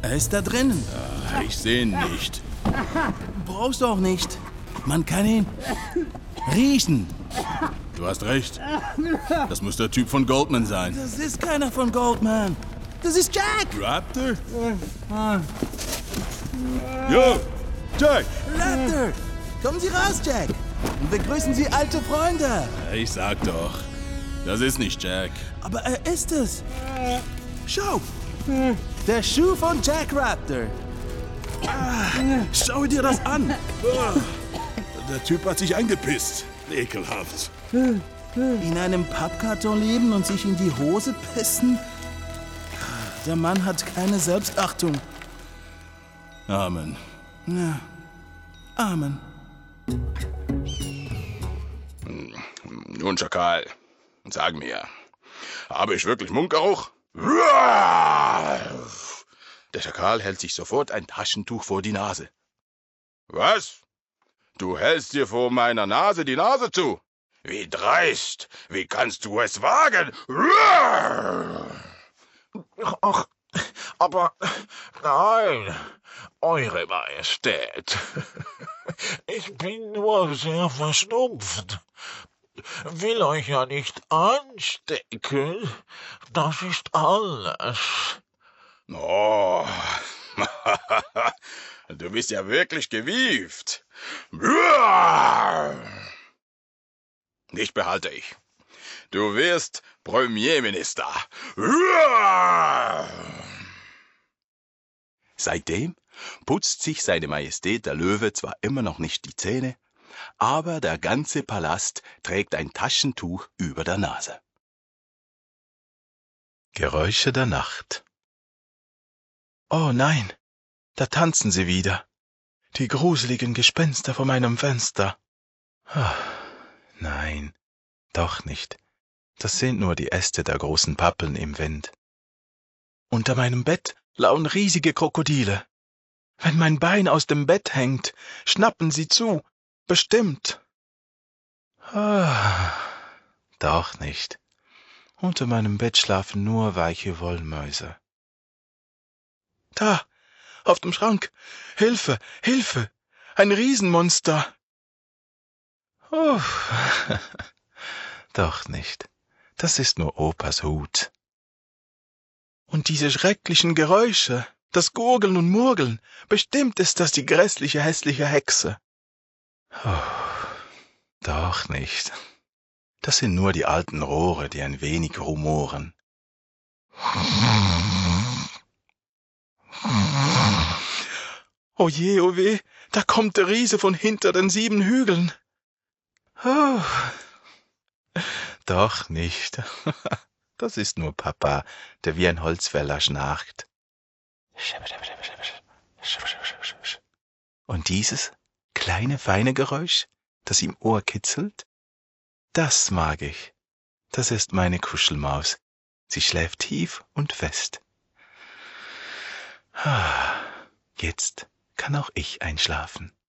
Er ist da drinnen. Ich sehe ihn nicht. Brauchst du auch nicht. Man kann ihn riechen. Du hast recht. Das muss der Typ von Goldman sein. Das ist keiner von Goldman. Das ist Jack. Raptor? Jo, Jack! Raptor. Kommen Sie raus, Jack. Und begrüßen Sie alte Freunde. Ich sag doch, das ist nicht Jack. Aber er ist es. Schau. Der Schuh von Jack Raptor. Schau dir das an. Der Typ hat sich eingepisst. Ekelhaft. In einem Pappkarton leben und sich in die Hose pissen? Der Mann hat keine Selbstachtung. Amen. Ja. Amen. Nun, Schakal, sag mir, habe ich wirklich Mundgeruch? Der Schakal hält sich sofort ein Taschentuch vor die Nase. Was? Du hältst dir vor meiner Nase die Nase zu? Wie dreist! Wie kannst du es wagen? Ach, aber nein, Eure Majestät. Ich bin nur sehr verschnupft. Will euch ja nicht anstecken. Das ist alles. Oh, du bist ja wirklich gewieft. Dich behalte ich. Du wirst Premierminister. Seitdem putzt sich seine Majestät der Löwe zwar immer noch nicht die Zähne, aber der ganze Palast trägt ein Taschentuch über der Nase. Geräusche der Nacht. Oh nein, da tanzen sie wieder. Die gruseligen Gespenster vor meinem Fenster. Nein, doch nicht. Das sind nur die Äste der großen Pappeln im Wind. Unter meinem Bett lauern riesige Krokodile. Wenn mein Bein aus dem Bett hängt, schnappen sie zu. Bestimmt. Doch nicht. Unter meinem Bett schlafen nur weiche Wollmäuse. Da, auf dem Schrank. Hilfe, Hilfe! Ein Riesenmonster. Doch nicht. Das ist nur Opas Hut. Und diese schrecklichen Geräusche, das Gurgeln und Murgeln, bestimmt ist das die grässliche, hässliche Hexe. Doch nicht. Das sind nur die alten Rohre, die ein wenig rumoren. Oh je, oh weh, da kommt der Riese von hinter den 7 Hügeln. Doch nicht. Das ist nur Papa, der wie ein Holzfäller schnarcht. Und dieses kleine, feine Geräusch, das im Ohr kitzelt, das mag ich. Das ist meine Kuschelmaus. Sie schläft tief und fest. Jetzt kann auch ich einschlafen.